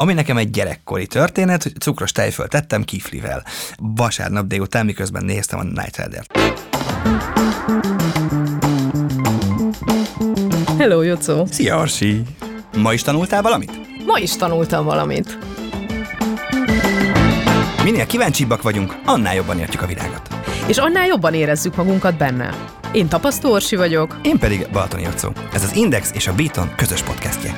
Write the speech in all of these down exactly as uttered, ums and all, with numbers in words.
Ami nekem egy gyerekkori történet, hogy cukros tejföl tettem kiflivel. Vasárnap délután, miközben néztem a Knight Ridert. Hello, Jocó! Szia, Orsi! Ma is tanultál valamit? Ma is tanultam valamit. Minél kíváncsibbak vagyunk, annál jobban értjük a világot. És annál jobban érezzük magunkat benne. Én Tapasztó Orsi vagyok. Én pedig Balatoni Jocó. Ez az Index és a Beaton közös podcastje.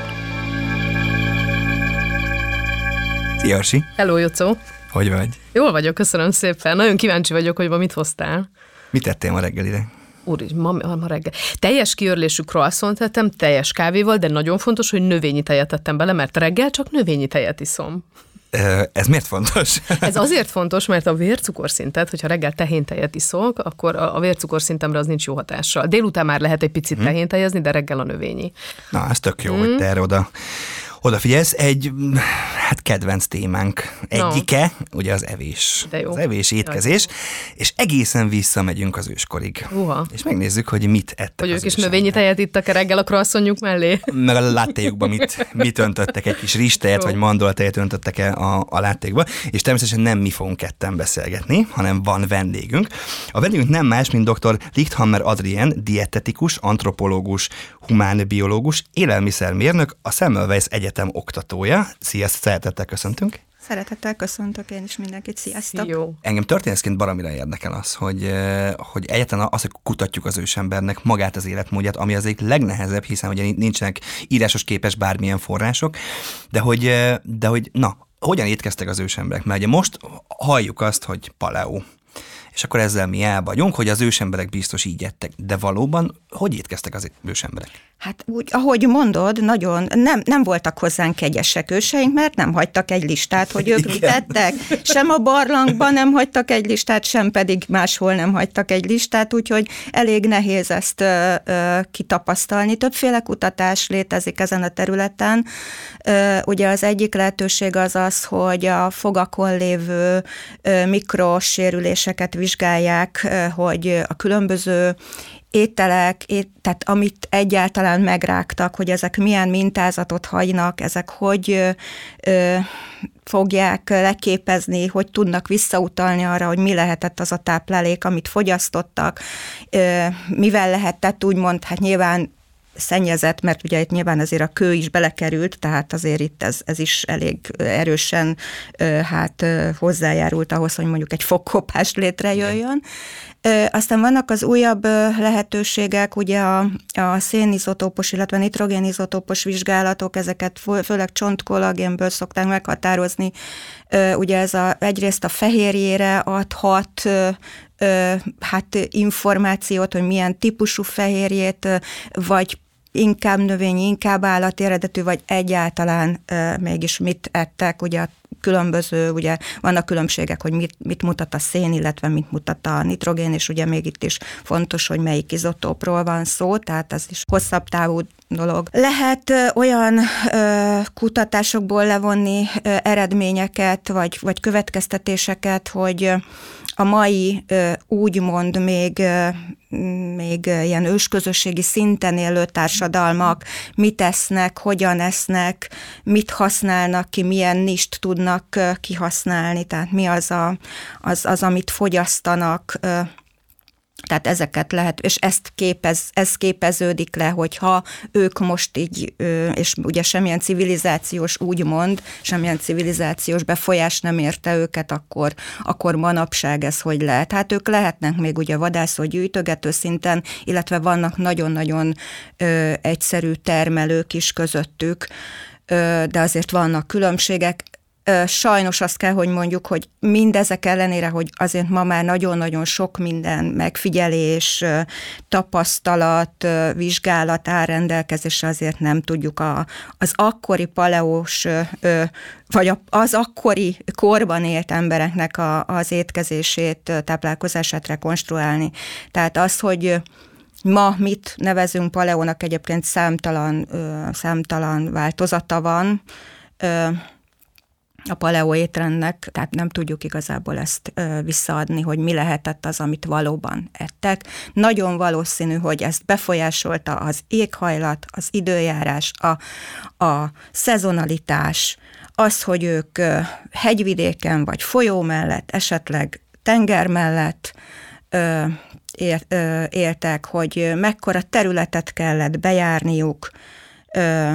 Szia, Orsi! Hello, Jocó! Hogy vagy? Jól vagyok, köszönöm szépen. Nagyon kíváncsi vagyok, hogy ma mit hoztál. Mit tettél ma reggelire? Úr, ma, ma reggel. Teljes kiörlésű croissant tettem, teljes kávéval, de nagyon fontos, hogy növényi tejet tettem bele, mert reggel csak növényi tejet iszom. Ez miért fontos? Ez azért fontos, mert a vércukorszintet, hogyha reggel tehéntejet iszok, akkor a vércukorszintemre az nincs jó hatással. Délután már lehet egy picit hmm. tehéntejezni, de reggel a növényi. Na, ez tök jó, hmm. hogy te erre oda, odafigyelsz. Egy, hát kedvenc témánk egyike, no. ugye az evés. Az evés, étkezés, és egészen visszamegyünk az őskorig. Uha. És megnézzük, hogy mit ettek Hogy az ők is növényi tejet ittak reggel a croissantjuk mellé? Meg a láttéjukban mit, mit öntöttek, egy kis rizstejet vagy mandolatejet öntöttek -e a, a láttékba, és természetesen nem mi fogunk ketten beszélgetni, hanem van vendégünk. A vendégünk nem más, mint dr. Lichthammer Adrien, dietetikus, antropológus, humánbiológus, élelmiszermérnök, a Semmelweis Egyetem oktatója. Sziasztok, szeretettel köszöntünk. Szeretettel köszöntök én is mindenkit, sziasztok! Jó. Engem történészként baromira érdekel az, hogy, hogy egyáltalán az, hogy kutatjuk az ősembernek magát az életmódját, ami az egyik legnehezebb, hiszen ugye nincsenek írásos képes bármilyen források, de hogy, de hogy na, hogyan étkeztek az ősemberek? Mert ugye most halljuk azt, hogy paleo. És akkor ezzel mi el vagyunk, hogy az ősemberek biztos így ettek. De valóban hogy étkeztek az ősemberek? Hát úgy, ahogy mondod, nagyon nem, nem voltak hozzánk kegyesek őseink, mert nem hagytak egy listát, hogy ők mit ettek. Sem a barlangban nem hagytak egy listát, sem pedig máshol nem hagytak egy listát, úgyhogy elég nehéz ezt ö, ö, kitapasztalni. Többféle kutatás létezik ezen a területen. Ö, ugye az egyik lehetőség az az, hogy a fogakon lévő ö, mikrosérüléseket vizsgálják, ö, hogy a különböző ételek, ét, tehát amit egyáltalán megrágtak, hogy ezek milyen mintázatot hagynak, ezek hogy ö, ö, fogják leképezni, hogy tudnak visszautalni arra, hogy mi lehetett az a táplálék, amit fogyasztottak, ö, mivel lehetett úgymond, hát nyilván szennyezett, mert ugye itt nyilván azért a kő is belekerült, tehát azért itt ez, ez is elég erősen hát hozzájárult ahhoz, hogy mondjuk egy fogkopás létrejöjjön. Aztán vannak az újabb lehetőségek, ugye a, a szénizotópos, illetve nitrogénizotópos vizsgálatok, ezeket főleg csontkollagénből szokták meghatározni. Ugye ez a, egyrészt a fehérjére adhat hát információt, hogy milyen típusú fehérjét, vagy inkább növényi, inkább állati eredetű, vagy egyáltalán uh, mégis mit ettek, ugye különböző, ugye vannak különbségek, hogy mit, mit mutat a szén, illetve mit mutat a nitrogén, és ugye még itt is fontos, hogy melyik izotópról van szó, tehát ez is hosszabb távú dolog. Lehet ö, olyan ö, kutatásokból levonni ö, eredményeket, vagy, vagy következtetéseket, hogy ö, a mai ö, úgymond még, ö, még ilyen ősközösségi szinten élő társadalmak mit esznek, hogyan esznek, mit használnak ki, milyen nist tudnak ö, kihasználni, tehát mi az, a, az, az amit fogyasztanak, ö, tehát ezeket lehet, és ezt képez, ez képeződik le, hogyha ők most így, és ugye semmilyen civilizációs úgymond, semmilyen civilizációs befolyás nem érte őket, akkor, akkor manapság ez hogy lehet. Hát ők lehetnek még ugye vadászó, gyűjtögető szinten, illetve vannak nagyon-nagyon ö, egyszerű termelők is közöttük, ö, de azért vannak különbségek. Sajnos azt kell, hogy mondjuk, hogy mindezek ellenére, hogy azért ma már nagyon-nagyon sok minden megfigyelés, tapasztalat, vizsgálat áll rendelkezésre, azért nem tudjuk a, az akkori paleós, vagy az akkori korban élt embereknek a, az étkezését, táplálkozását rekonstruálni. Tehát az, hogy ma mit nevezünk paleónak, egyébként számtalan, számtalan változata van, a paleo étrendnek, tehát nem tudjuk igazából ezt ö, visszaadni, hogy mi lehetett az, amit valóban ettek. Nagyon valószínű, hogy ezt befolyásolta az éghajlat, az időjárás, a, a szezonalitás, az, hogy ők ö, hegyvidéken vagy folyó mellett, esetleg tenger mellett ö, ér, ö, éltek, hogy mekkora területet kellett bejárniuk, ö,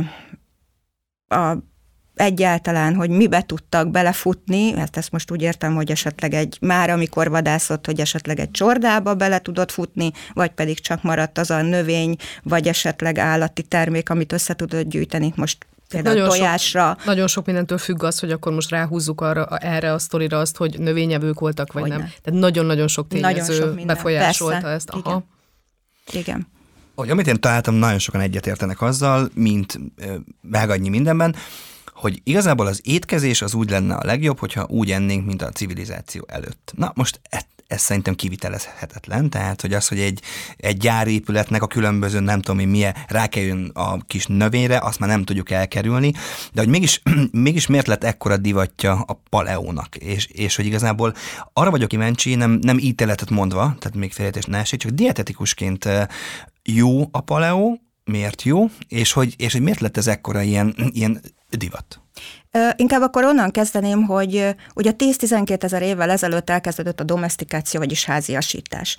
a egyáltalán, hogy mibe tudtak belefutni, hát ezt most úgy értem, hogy esetleg egy, már amikor vadászott, hogy esetleg egy csordába bele tudott futni, vagy pedig csak maradt az a növény, vagy esetleg állati termék, amit össze tudott gyűjteni, most például nagyon tojásra. Sok, nagyon sok mindentől függ az, hogy akkor most ráhúzzuk arra, erre a sztorira azt, hogy növényevők voltak, vagy hogy nem. nem. Tehát nagyon-nagyon sok tényező nagyon sok befolyásolta persze. ezt. Aha. Igen. Igen. Hogy amit én találtam, nagyon sokan egyetértenek azzal, mint vágadnyi mindenben, hogy igazából az étkezés az úgy lenne a legjobb, hogyha úgy ennénk, mint a civilizáció előtt. Na most ez, ez szerintem kivitelezhetetlen, tehát hogy az, hogy egy, egy gyárépületnek a különböző, nem tudom én milyen, rákerüljön a kis növényre, azt már nem tudjuk elkerülni, de hogy mégis, mégis miért lett ekkora divatja a paleónak, és, és hogy igazából arra vagyok kíváncsi, nem, nem ítéletet mondva, tehát még félreértés ne esik, csak dietetikusként jó a paleó, miért jó, és hogy, és hogy miért lett ez ekkora ilyen, ilyen divat? Inkább akkor onnan kezdeném, hogy ugye tíz-tizenkét ezer évvel ezelőtt elkezdődött a domesztikáció, vagyis háziasítás.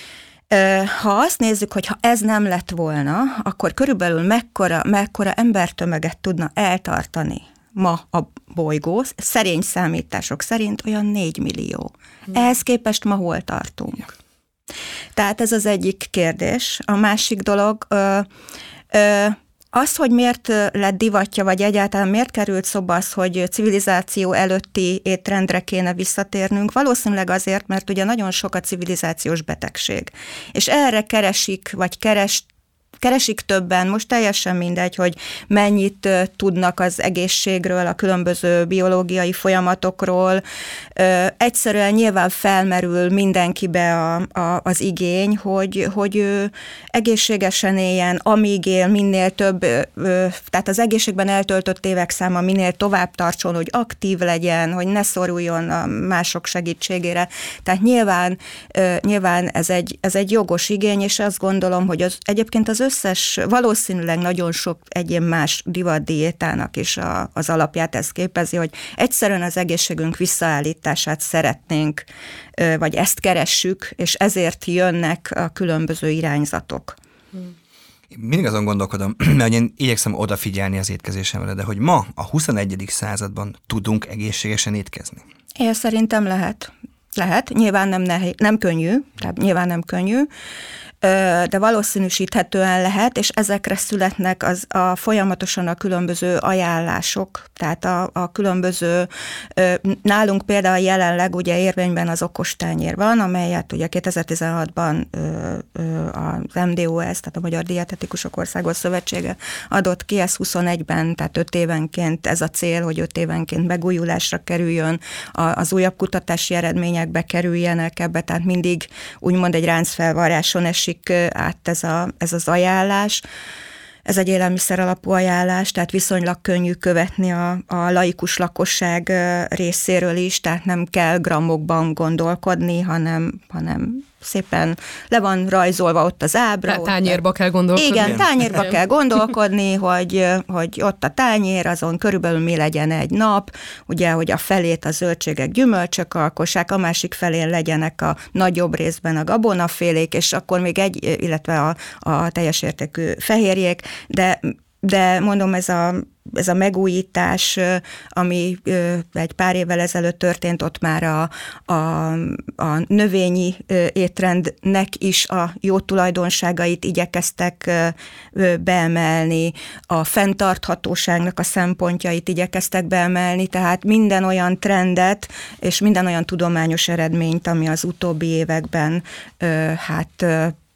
Ha azt nézzük, hogy ha ez nem lett volna, akkor körülbelül mekkora, mekkora embertömeget tudna eltartani ma a bolygó, szerény számítások szerint olyan négy millió. Hmm. Ehhez képest ma hol tartunk? Tehát ez az egyik kérdés. A másik dolog, ö, ö, az, hogy miért lett divatja, vagy egyáltalán miért került szóba az, hogy civilizáció előtti étrendre kéne visszatérnünk, valószínűleg azért, mert ugye nagyon sok a civilizációs betegség. És erre keresik, vagy keres Keresik többen, most teljesen mindegy, hogy mennyit tudnak az egészségről, a különböző biológiai folyamatokról. Egyszerűen nyilván felmerül mindenkibe a, a, az igény, hogy, hogy ő egészségesen éljen, amíg él, minél több, tehát az egészségben eltöltött évek száma minél tovább tartson, hogy aktív legyen, hogy ne szoruljon a mások segítségére. Tehát nyilván, nyilván ez, egy, ez egy jogos igény, és azt gondolom, hogy az, egyébként az összes, valószínűleg nagyon sok egyén más divatdiétának is a, az alapját ez képezi, hogy egyszerűen az egészségünk visszaállítását szeretnénk, vagy ezt keressük, és ezért jönnek a különböző irányzatok. Én mindig azon gondolkodom, mert én igyekszem odafigyelni az étkezésemre, de hogy ma, a huszonegyedik században tudunk egészségesen étkezni? Én szerintem lehet. Lehet, nyilván nem, nehéz, nem könnyű, tehát nyilván nem könnyű, de valószínűsíthetően lehet, és ezekre születnek az a folyamatosan a különböző ajánlások, tehát a, a különböző, nálunk például jelenleg ugye érvényben az okostányér van, amelyet ugye kétezer-tizenhatban az em dé o es, tehát a Magyar Dietetikusok Országos Szövetsége adott ki, ez huszonegyben, tehát öt évenként ez a cél, hogy öt évenként megújulásra kerüljön, az újabb kutatási eredményekbe kerüljenek ebbe, tehát mindig úgymond egy ráncfelvarráson esik át ez, a, ez az ajánlás. Ez egy élelmiszer alapú ajánlás, tehát viszonylag könnyű követni a, a laikus lakosság részéről is, tehát nem kell grammokban gondolkodni, hanem, hanem szépen le van rajzolva ott az ábra. Tányérba kell gondolkodni. Igen, tányérba kell gondolkodni, hogy, hogy ott a tányér, azon körülbelül mi legyen egy nap, ugye, hogy a felét a zöldségek, gyümölcsök alkossák, a másik felén legyenek a nagyobb részben a gabonafélék, és akkor még egy, illetve a, a teljes értékű fehérjék, de, de mondom, ez a ez a megújítás, ami egy pár évvel ezelőtt történt, ott már a, a, a növényi étrendnek is a jó tulajdonságait igyekeztek beemelni, a fenntarthatóságnak a szempontjait igyekeztek beemelni, tehát minden olyan trendet és minden olyan tudományos eredményt, ami az utóbbi években hát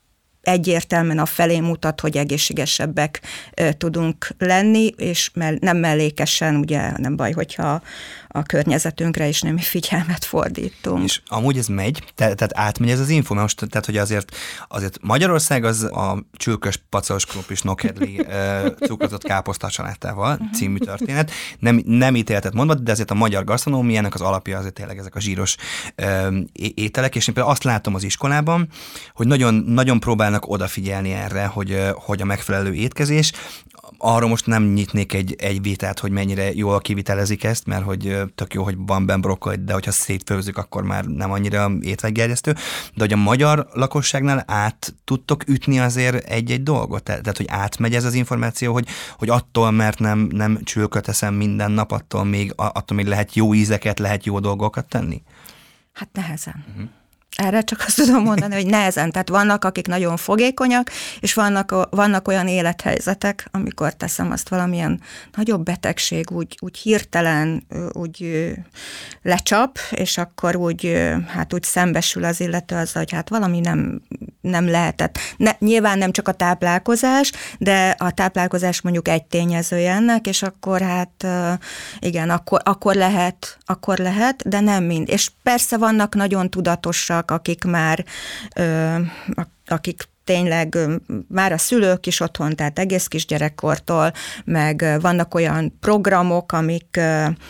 egyértelműen a felé mutat, hogy egészségesebbek tudunk lenni, és nem mellékesen, ugye nem baj, hogyha a környezetünkre is némi figyelmet fordítunk. És amúgy ez megy, te, tehát átmegy ez az info, mert most, tehát hogy azért, azért Magyarország az a csülkös, pacos, krumplis, nokedli cukrazott káposzta családtával uh-huh. című történet. Nem, nem ítéltet mondva, de azért a magyar gasztronómiának az alapja azért tényleg ezek a zsíros ö, ételek, és én például azt látom az iskolában, hogy nagyon, nagyon próbálnak odafigyelni erre, hogy, hogy a megfelelő étkezés. Arról most nem nyitnék egy, egy vitát, hogy mennyire jól kivitelezik ezt, mert hogy tök jó, hogy van benne brokkoli, de hogyha szétfőzzük, akkor már nem annyira étvágygerjesztő. De hogy a magyar lakosságnál át tudtok ütni azért egy-egy dolgot? Tehát, hogy átmegy ez az információ, hogy, hogy attól, mert nem, nem csülköt eszem minden nap, attól még, attól még lehet jó ízeket, lehet jó dolgokat tenni? Hát nehezen. Uh-huh. Erre csak azt tudom mondani, hogy nehezen. Tehát vannak, akik nagyon fogékonyak, és vannak, vannak olyan élethelyzetek, amikor teszem azt valamilyen nagyobb betegség, úgy, úgy hirtelen, úgy lecsap, és akkor úgy, hát úgy szembesül az illető azzal, hogy hát valami nem, nem lehetett. Ne, nyilván nem csak a táplálkozás, de a táplálkozás mondjuk egy tényezője ennek, és akkor hát igen, akkor, akkor lehet, akkor lehet, de nem mind. És persze vannak nagyon tudatosak, akik már, akik tényleg már a szülők is otthon, tehát egész kisgyerekkortól, meg vannak olyan programok, amik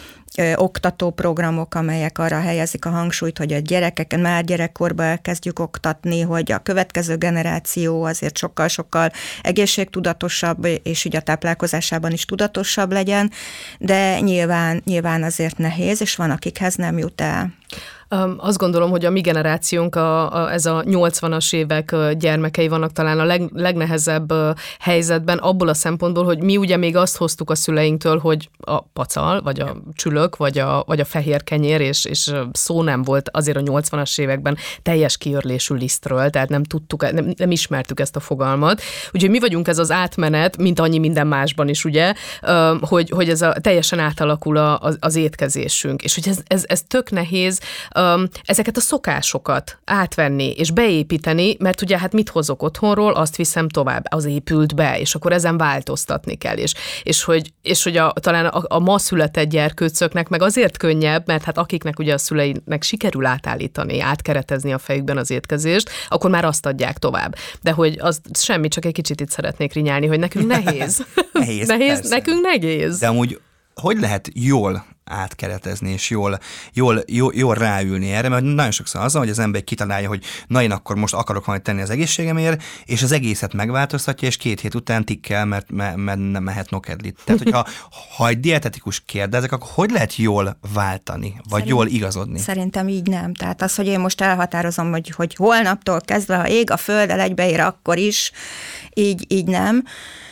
oktatóprogramok, amelyek arra helyezik a hangsúlyt, hogy a gyerekeket már gyerekkorban elkezdjük oktatni, hogy a következő generáció azért sokkal-sokkal egészségtudatosabb, és így a táplálkozásában is tudatosabb legyen, de nyilván, nyilván azért nehéz, és van, akikhez nem jut el. Azt gondolom, hogy a mi generációnk, a, a, ez a nyolcvanas évek gyermekei vannak talán a leg, legnehezebb helyzetben abból a szempontból, hogy mi ugye még azt hoztuk a szüleinktől, hogy a pacal, vagy a csülök, vagy a, vagy a fehér kenyér, és, és szó nem volt azért a nyolcvanas években teljes kiörlésű lisztről, tehát nem tudtuk, nem, nem ismertük ezt a fogalmat. Úgyhogy mi vagyunk ez az átmenet, mint annyi minden másban is, ugye, hogy, hogy ez a, teljesen átalakul a, az, az étkezésünk, és hogy ez, ez, ez tök nehéz, ezeket a szokásokat átvenni és beépíteni, mert ugye hát mit hozok otthonról, azt viszem tovább, az épült be, és akkor ezen változtatni kell, és, és hogy, és hogy a, talán a, a ma született gyerkőcöknek meg azért könnyebb, mert hát akiknek ugye a szüleinek sikerül átállítani, átkeretezni a fejükben az étkezést, akkor már azt adják tovább. De hogy az semmi, csak egy kicsit itt szeretnék rinyálni, hogy nekünk nehéz. nehéz, nehéz nekünk nehéz. De amúgy hogy lehet jól átkeretezni, és jól, jól, jól, jól ráülni erre, mert nagyon sokszor az, hogy az ember kitalálja, hogy na én akkor most akarok valamit tenni az egészségemért, és az egészet megváltoztatja, és két hét után tikkel, mert, mert, mert nem mehet nokedlit. Tehát, hogyha ha egy dietetikus kérdezek, akkor hogy lehet jól váltani, vagy Szerint, jól igazodni? Szerintem így nem. Tehát az, hogy én most elhatározom, hogy, hogy holnaptól kezdve, ha ég a földdel egybeér, akkor is, így, így nem.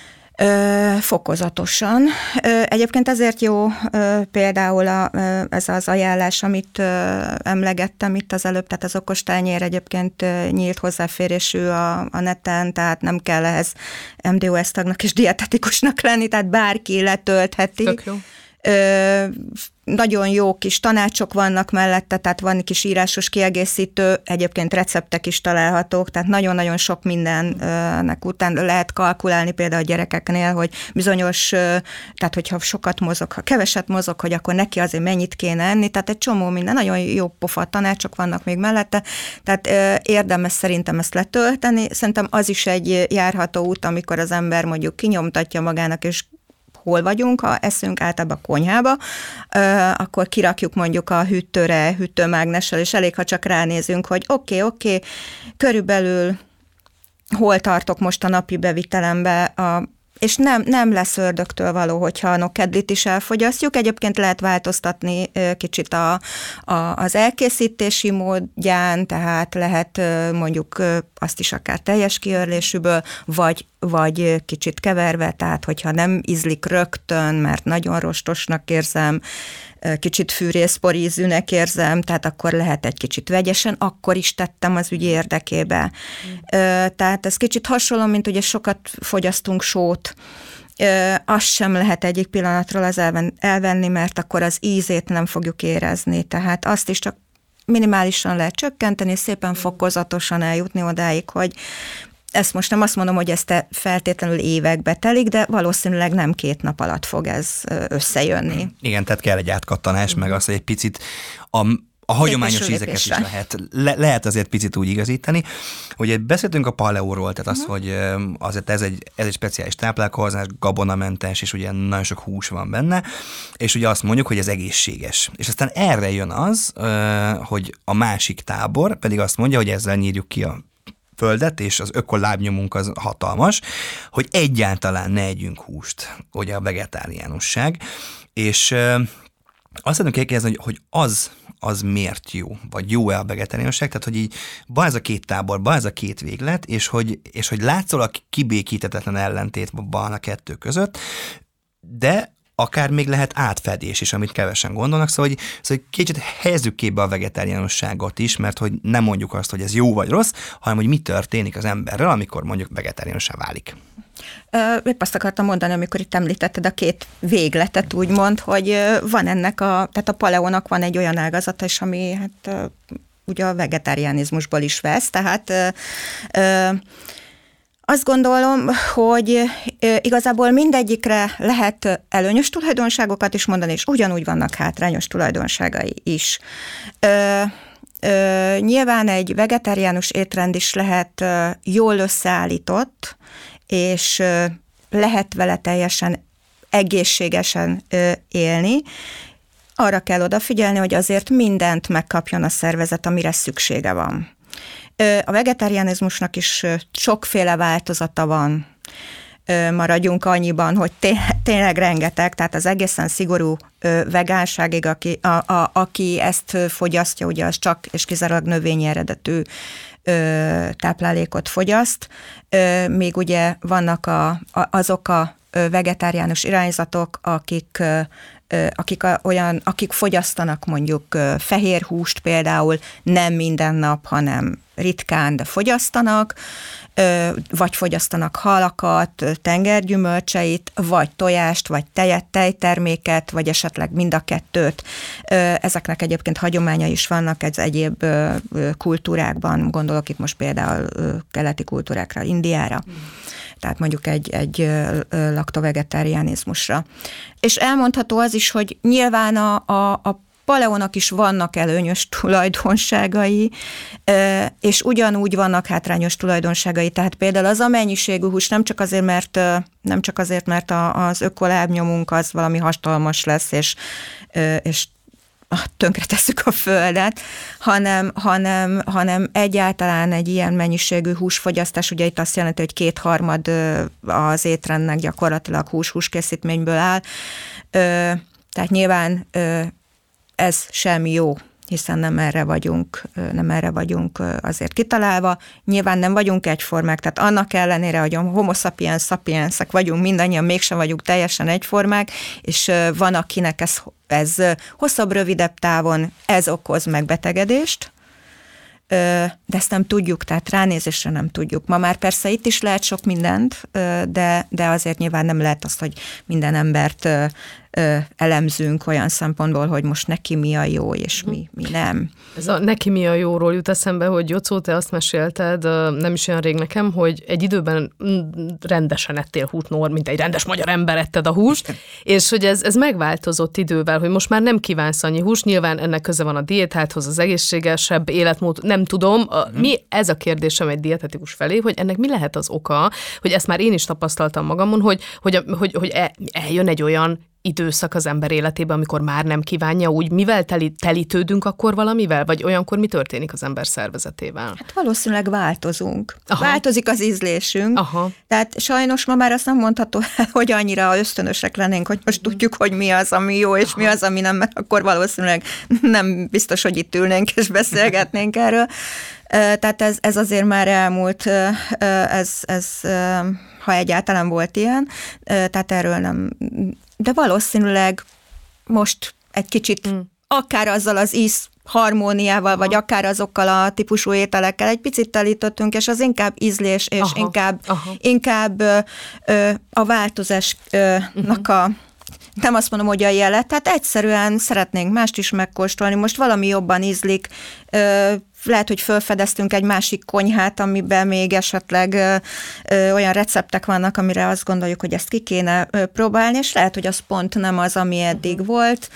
Ö, fokozatosan. Ö, egyébként ezért jó ö, például a, ö, ez az ajánlás, amit ö, emlegettem itt az előbb, tehát az okostányér egyébként ö, nyílt hozzáférésű a, a neten, tehát nem kell ehhez em dé o es tagnak és dietetikusnak lenni, tehát bárki letöltheti. Tök jó. Ö, nagyon jó kis tanácsok vannak mellette, tehát van egy kis írásos kiegészítő, egyébként receptek is találhatók, tehát nagyon-nagyon sok mindennek után lehet kalkulálni például a gyerekeknél, hogy bizonyos, tehát hogyha sokat mozog, ha keveset mozog, hogy akkor neki azért mennyit kéne enni, tehát egy csomó minden, nagyon jó pofa tanácsok vannak még mellette, tehát érdemes szerintem ezt letölteni, szerintem az is egy járható út, amikor az ember mondjuk kinyomtatja magának, és hol vagyunk, ha eszünk általában a konyhába, akkor kirakjuk mondjuk a hűtőre, hűtőmágnessel, és elég, ha csak ránézünk, hogy oké, okay, oké, okay, körülbelül hol tartok most a napi bevitelembe, a és nem, nem lesz ördögtől való, hogyha a nokedlit is elfogyasztjuk. Egyébként lehet változtatni kicsit a, a, az elkészítési módján, tehát lehet mondjuk azt is akár teljes kiörlésűből, vagy, vagy kicsit keverve, tehát hogyha nem ízlik rögtön, mert nagyon rostosnak érzem, kicsit fűrészporízűnek érzem, tehát akkor lehet egy kicsit vegyesen, akkor is tettem az ügy érdekébe. Mm. Tehát ez kicsit hasonló, mint ugye sokat fogyasztunk sót, azt sem lehet egyik pillanatról az elvenni, mert akkor az ízét nem fogjuk érezni, tehát azt is csak minimálisan lehet csökkenteni, szépen fokozatosan eljutni odáig, hogy ezt most nem azt mondom, hogy ez te feltétlenül évekbe telik, de valószínűleg nem két nap alatt fog ez összejönni. Igen, tehát kell egy átkattanás, meg az, hogy egy picit a A hagyományos lépésről ízeket is lépésre. lehet, le, lehet azért picit úgy igazítani. Ugye beszéltünk a paleóról, tehát az, uh-huh. hogy azért ez egy, ez egy speciális táplálkozás, gabonamentes, és ugye nagyon sok hús van benne, és ugye azt mondjuk, hogy ez egészséges. És aztán erre jön az, hogy a másik tábor pedig azt mondja, hogy ezzel nyírjuk ki a földet, és az ökolábnyomunk az hatalmas, hogy egyáltalán ne együnk húst, ugye a vegetáriánusság. És azt szeretném kérdezni, hogy, hogy az, az miért jó, vagy jó-e a vegetáriánusság, tehát hogy így van ez a két tábor, van ez a két véglet, és hogy, és hogy látszólag kibékíthetetlen ellentét van a kettő között, de akár még lehet átfedés is, amit kevesen gondolnak, szóval, hogy, szóval kicsit helyezzük képbe a vegetáriánusságot is, mert hogy nem mondjuk azt, hogy ez jó vagy rossz, hanem hogy mi történik az emberrel, amikor mondjuk vegetáriánussá válik. Épp azt akartam mondani, amikor itt említetted a két végletet, úgymond, hogy van ennek a, tehát a paleónak van egy olyan ágazata is, ami hát ugye a vegetáriánizmusból is vesz, tehát azt gondolom, hogy igazából mindegyikre lehet előnyös tulajdonságokat is mondani, és ugyanúgy vannak hátrányos tulajdonságai is. Ö, ö, nyilván egy vegetáriánus étrend is lehet jól összeállított, és lehet vele teljesen egészségesen élni. Arra kell odafigyelni, hogy azért mindent megkapjon a szervezet, amire szüksége van. A vegetáriánizmusnak is sokféle változata van. Maradjunk annyiban, hogy tényleg rengeteg, tehát az egészen szigorú vegánságig, aki, a, a, aki ezt fogyasztja, ugye az csak és kizárólag növényi eredetű táplálékot fogyaszt. Még ugye vannak a, a, azok a vegetáriánus irányzatok, akik akik olyan, akik fogyasztanak mondjuk fehér húst például nem minden nap, hanem ritkán, de fogyasztanak, vagy fogyasztanak halakat, tengergyümölcseit, vagy tojást, vagy tejet, tejterméket, vagy esetleg mind a kettőt. Ezeknek egyébként hagyományai is vannak ez egyéb kultúrákban, gondolok itt most például keleti kultúrákra, Indiára. Mm. Tehát mondjuk egy, egy laktovegetáriánizmusra. És elmondható az is, hogy nyilván a, a, a paleónak is vannak előnyös tulajdonságai, és ugyanúgy vannak hátrányos tulajdonságai. Tehát például az a mennyiségű hús nem csak azért, mert, nem csak azért, mert az ökolábnyomunk az valami hatalmas lesz, és, és tönkretesszük a földet, hanem, hanem, hanem egyáltalán egy ilyen mennyiségű húsfogyasztás, ugye itt azt jelenti, hogy kétharmad az étrendnek gyakorlatilag hús-húskészítményből áll, tehát nyilván ez sem jó, hiszen nem erre vagyunk, nem erre vagyunk azért kitalálva. Nyilván nem vagyunk egyformák, tehát annak ellenére, hogy a homo sapiens sapiensek vagyunk, mindannyian mégsem vagyunk teljesen egyformák, és van, akinek ez, ez hosszabb, rövidebb távon ez okoz megbetegedést, de ezt nem tudjuk, tehát ránézésre nem tudjuk. Ma már persze itt is lehet sok mindent, de, de azért nyilván nem lehet azt, hogy minden embert elemzünk olyan szempontból, hogy most neki mi a jó, és mi, mi nem. Ez a neki mi a jóról jut eszembe, hogy Jocó, te azt mesélted, nem is olyan rég nekem, hogy egy időben rendesen ettél húst, Nor, mint egy rendes magyar ember etted a húst, és hogy ez, ez megváltozott idővel, hogy most már nem kívánsz annyi húst, nyilván ennek köze van a diétádhoz, az egészségesebb életmód, nem tudom. A, mi ez a kérdésem egy dietetikus felé, hogy ennek mi lehet az oka, hogy ezt már én is tapasztaltam magamon, hogy, hogy, hogy, hogy eljön egy olyan időszak az ember életében, amikor már nem kívánja úgy, mivel teli, telítődünk akkor valamivel, vagy olyankor mi történik az ember szervezetével? Hát valószínűleg változunk. Aha. Változik az ízlésünk. Aha. Tehát sajnos ma már azt nem mondható, hogy annyira ösztönösek lennénk, hogy most tudjuk, hogy mi az, ami jó, és Aha. mi az, ami nem, mert akkor valószínűleg nem biztos, hogy itt ülnénk és beszélgetnénk erről. Tehát ez, ez azért már elmúlt, ez, ez, ha egyáltalán volt ilyen, tehát erről nem, de valószínűleg most egy kicsit mm. akár azzal az íz harmóniával, Aha. vagy akár azokkal a típusú ételekkel egy picit telítottunk, és az inkább ízlés, és Aha. inkább, Aha. inkább ö, a változásnak uh-huh. a nem azt mondom, hogy a jelet, tehát egyszerűen szeretnénk mást is megkóstolni, most valami jobban ízlik, lehet, hogy felfedeztünk egy másik konyhát, amiben még esetleg ö, ö, olyan receptek vannak, amire azt gondoljuk, hogy ezt ki kéne ö, próbálni, és lehet, hogy az pont nem az, ami eddig volt.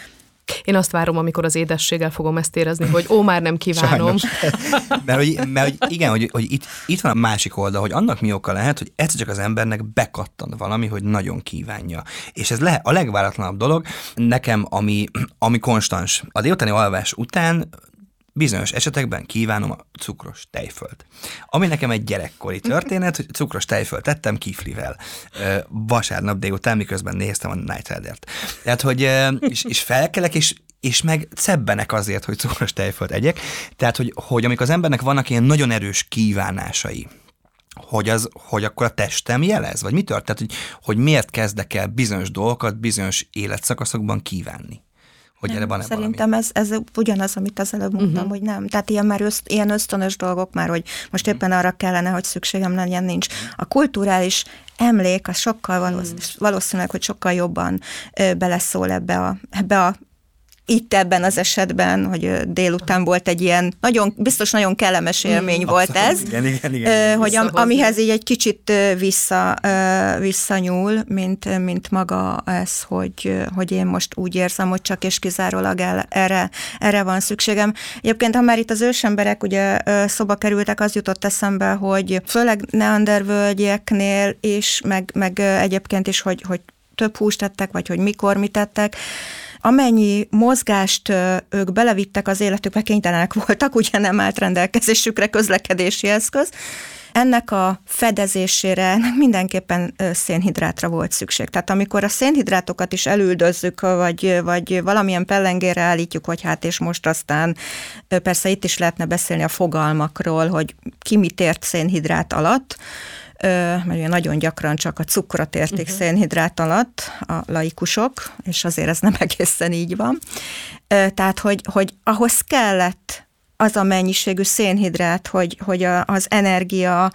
Én azt várom, amikor az édességgel fogom ezt érezni, hogy ó, már nem kívánom. mert, hogy, mert hogy igen, hogy, hogy itt, itt van a másik oldal, hogy annak mi oka lehet, hogy egyszer csak az embernek bekattan valami, hogy nagyon kívánja. És ez lehet a legváratlanabb dolog. Nekem, ami, ami konstans, a délutáni alvás után bizonyos esetekben kívánom a cukros tejfölt. Ami nekem egy gyerekkori történet, hogy cukros tejfölt tettem kiflivel. Vasárnap délután, miközben néztem a Knight Ridert. Tehát, hogy és, és felkelek, és és meg szebbenek azért, hogy cukros tejfölt egyek. Tehát, hogy, hogy amikor az embernek vannak ilyen nagyon erős kívánásai, hogy, az, hogy akkor a testem jelez? Vagy mi történt? Tehát, hogy, hogy miért kezdek el bizonyos dolgokat bizonyos életszakaszokban kívánni? Nem, van szerintem ez, ez ugyanaz, amit az előbb mondtam, uh-huh. hogy nem. Tehát ilyen, már öszt, ilyen ösztönös dolgok már, hogy most éppen arra kellene, hogy szükségem legyen, nincs. A kulturális emlék az sokkal valószínűleg, valószínűleg hogy sokkal jobban ö, beleszól ebbe a, ebbe a itt ebben az esetben, hogy délután volt egy ilyen, nagyon, biztos nagyon kellemes élmény mm, volt abszolút, ez, igen, igen, igen, hogy am, amihez így egy kicsit vissza, visszanyúl, mint, mint maga ez, hogy, hogy én most úgy érzem, hogy csak és kizárólag el, erre, erre van szükségem. Egyébként, ha már itt az ősemberek ugye szóba kerültek, az jutott eszembe, hogy főleg neandervölgyeknél is, meg, meg egyébként is, hogy, hogy több húst tettek, vagy hogy mikor mit tettek, amennyi mozgást ők belevittek az életükbe, kénytelenek voltak, ugye nem állt rendelkezésükre közlekedési eszköz, ennek a fedezésére mindenképpen szénhidrátra volt szükség. Tehát amikor a szénhidrátokat is elüldözzük, vagy, vagy valamilyen pellengérre állítjuk, hogy hát és most aztán persze itt is lehetne beszélni a fogalmakról, hogy ki mit ért szénhidrát alatt, mert ugye nagyon gyakran csak a cukrot értik uh-huh. szénhidrát alatt a laikusok, és azért ez nem egészen így van. Tehát, hogy, hogy ahhoz kellett az a mennyiségű szénhidrát, hogy, hogy a, az energia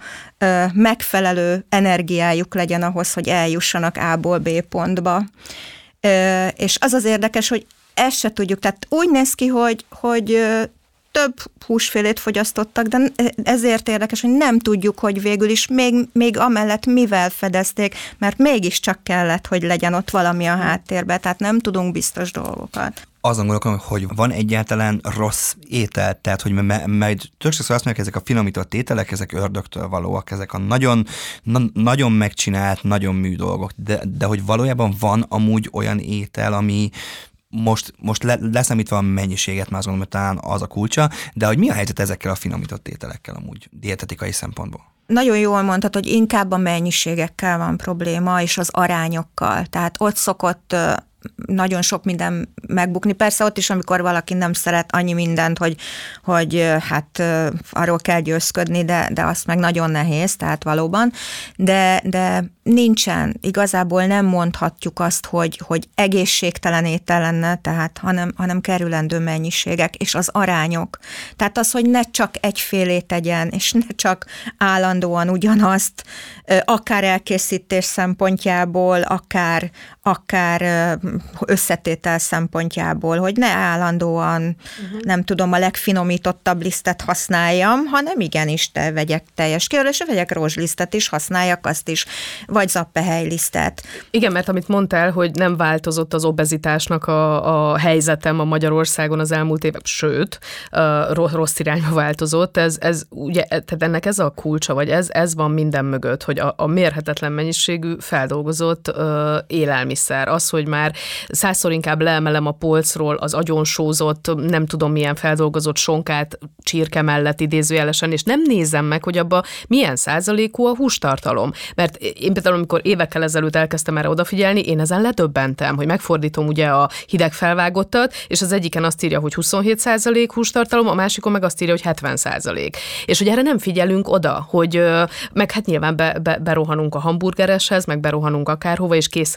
megfelelő energiájuk legyen ahhoz, hogy eljussanak A-ból B pontba. És az az érdekes, hogy ezt se tudjuk. Tehát úgy néz ki, hogy, hogy több húsfélét fogyasztottak, de ezért érdekes, hogy nem tudjuk, hogy végül is még, még amellett mivel fedezték, mert mégiscsak kellett, hogy legyen ott valami a háttérben, tehát nem tudunk biztos dolgokat. Azon gondolom, hogy van egyáltalán rossz étel, tehát hogy majd többször azt mondják, ezek a finomított ételek, ezek ördögtől valóak, ezek a nagyon, na, nagyon megcsinált, nagyon mű dolgok, de, de hogy valójában van amúgy olyan étel, ami most, most le, leszámítva a mennyiséget, már azt gondolom, hogy talán az a kulcsa, de hogy mi a helyzet ezekkel a finomított ételekkel amúgy dietetikai szempontból? Nagyon jól mondtad, hogy inkább a mennyiségekkel van probléma, és az arányokkal. Tehát ott szokott nagyon sok minden megbukni. Persze ott is, amikor valaki nem szeret annyi mindent, hogy, hogy hát arról kell győzködni, de, de azt meg nagyon nehéz, tehát valóban. De, de nincsen, igazából nem mondhatjuk azt, hogy, hogy egészségtelen étel lenne, tehát, hanem, hanem kerülendő mennyiségek, és az arányok. Tehát az, hogy ne csak egyfélét tegyen, és ne csak állandóan ugyanazt, akár elkészítés szempontjából, akár, akár összetétel szempontjából, hogy ne állandóan, uh-huh. nem tudom, a legfinomítottabb lisztet használjam, hanem igenis te vegyek teljes kérül, és vegyek rózslisztet is, használjak azt is, vagy zappehely lisztet. Igen, mert amit mondtál, hogy nem változott az obezitásnak a, a helyzetem a Magyarországon az elmúlt évek, sőt, rossz, rossz irányba változott, ez, ez ugye, tehát ennek ez a kulcsa, vagy ez, ez van minden mögött, hogy a, a mérhetetlen mennyiségű feldolgozott uh, élelmiszer, az, hogy már százszor inkább leemelem a polcról az agyonsózott, nem tudom milyen feldolgozott sonkát csirke mellett idézőjelesen, és nem nézem meg, hogy abba milyen százalékú a hústartalom. Mert én például, amikor évekkel ezelőtt elkezdtem erre odafigyelni, én ezen ledöbbentem, hogy megfordítom ugye a hideg felvágottat, és az egyiken azt írja, hogy huszonhét százalék hústartalom, a másikon meg azt írja, hogy hetven százalék. És hogy erre nem figyelünk oda, hogy meg hát nyilván be, be, berohanunk a hamburgereshez, meg berohanunk akárhova, és készen megveszünk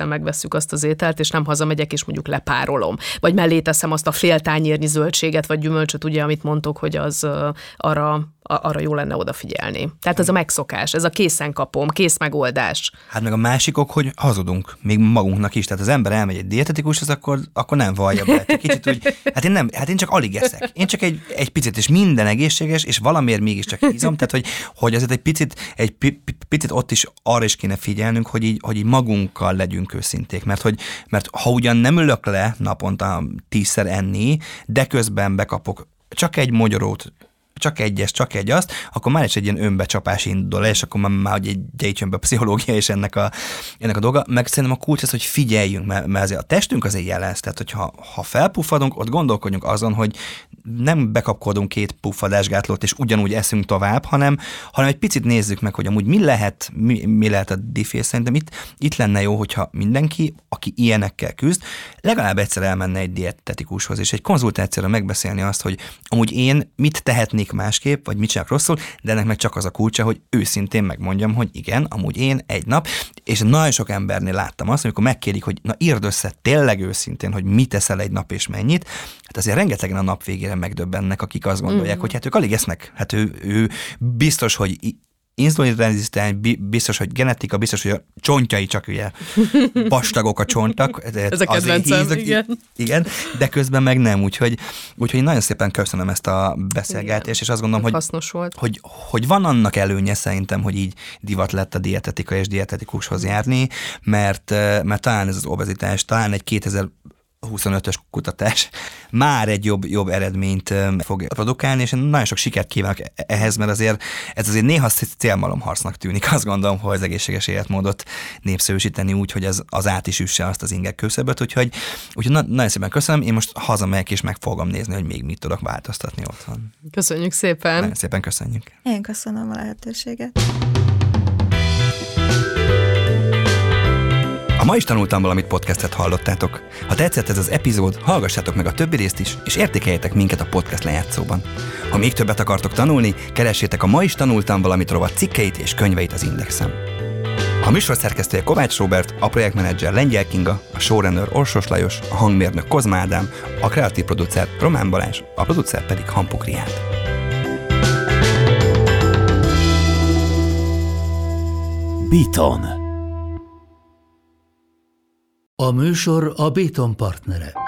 tesszük azt az ételt, és nem hazamegyek, és mondjuk lepárolom. Vagy mellé teszem azt a fél tányérnyi zöldséget, vagy gyümölcsöt, ugye, amit mondtok, hogy az arra arra jó lenne odafigyelni. Tehát ez a megszokás, ez a készen kapom, kész megoldás. Hát meg a másikok, hogy hazudunk, még magunknak is. Tehát az ember elmegy egy dietetikushoz, akkor, akkor nem vallja be. Kicsit úgy, hát én nem, hát én csak alig eszek. Én csak egy, egy picit, és minden egészséges, és valamiért mégiscsak hízom. Tehát, hogy, hogy azért egy picit, egy pi, picit ott is arra is kéne figyelnünk, hogy így, hogy így magunkkal legyünk őszinték. Mert, hogy, mert ha ugyan nem ülök le naponta tízszer enni, de közben bekapok csak egy mogyorót, csak egyes, csak egy azt, akkor már is egy ilyen önbecsapás indul, és akkor már, már hogy egy gyejtsön be a pszichológia és ennek a, ennek a dolga. Meg szerintem a kulcs az, hogy figyeljünk, mert, mert azért a testünk azért jelez, tehát hogyha ha felpuffadunk, ott gondolkodjunk azon, hogy nem bekapkodunk két puffadásgátlót, és ugyanúgy eszünk tovább, hanem, hanem egy picit nézzük meg, hogy amúgy mi lehet, mi, mi lehet a diffé. Szerintem itt, itt lenne jó, hogyha mindenki, aki ilyenekkel küzd, legalább egyszer elmenne egy dietetikushoz, és egy konzultációra megbeszélni azt, hogy amúgy én mit tehetnék másképp, vagy mit csinálok rosszul, de ennek meg csak az a kulcsa, hogy őszintén megmondjam, hogy igen, amúgy én egy nap, és nagyon sok embernél láttam azt, amikor megkérik, hogy na írd össze tényleg őszintén, hogy mit teszel egy nap és mennyit, hát azért rengetegen a nap végére megdöbbennek, akik azt gondolják, mm. hogy hát ők alig esznek, hát ő, ő biztos, hogy inzulinrezisztens, biztos, hogy genetika, biztos, hogy a csontjai csak ugye vastagok a csontak. Ez a kedvencem, hízok, igen. igen. De közben meg nem, úgyhogy, úgyhogy nagyon szépen köszönöm ezt a beszélgetést, és azt gondolom, hogy, hasznos volt. Hogy, hogy van annak előnye szerintem, hogy így divat lett a dietetika és dietetikushoz járni, mert, mert talán ez az obezitás, talán egy kétezer-huszonötös kutatás már egy jobb, jobb eredményt fog produkálni, és én nagyon sok sikert kívánok ehhez, mert azért ez azért néha célmalomharcnak tűnik. Azt gondolom, hogy az egészséges életmódot népszerűsíteni úgy, hogy az, az át is üsse azt az ingek kőszöböt, úgyhogy, úgyhogy na, nagyon szépen köszönöm, én most hazamegyek és meg fogom nézni, hogy még mit tudok változtatni otthon. Köszönjük szépen! Nagyon szépen köszönjük! Én köszönöm a lehetőséget! A Ma is tanultam valamit podcastet hallottátok. Ha tetszett ez az epizód, hallgassátok meg a többi részt is, és értékeljetek minket a podcast lejátszóban. Ha még többet akartok tanulni, keressétek a Ma is tanultam valamit rovat cikkeit és könyveit az Indexen. A műsor szerkesztője Kovács Róbert, a projektmenedzser Lengyel Kinga, a showrunner Orsos Lajos, a hangmérnök Kozma Ádám, a kreatív producer Román Balázs, a producer pedig Hampuk Riád. Beaton. A műsor a Beaton partnere.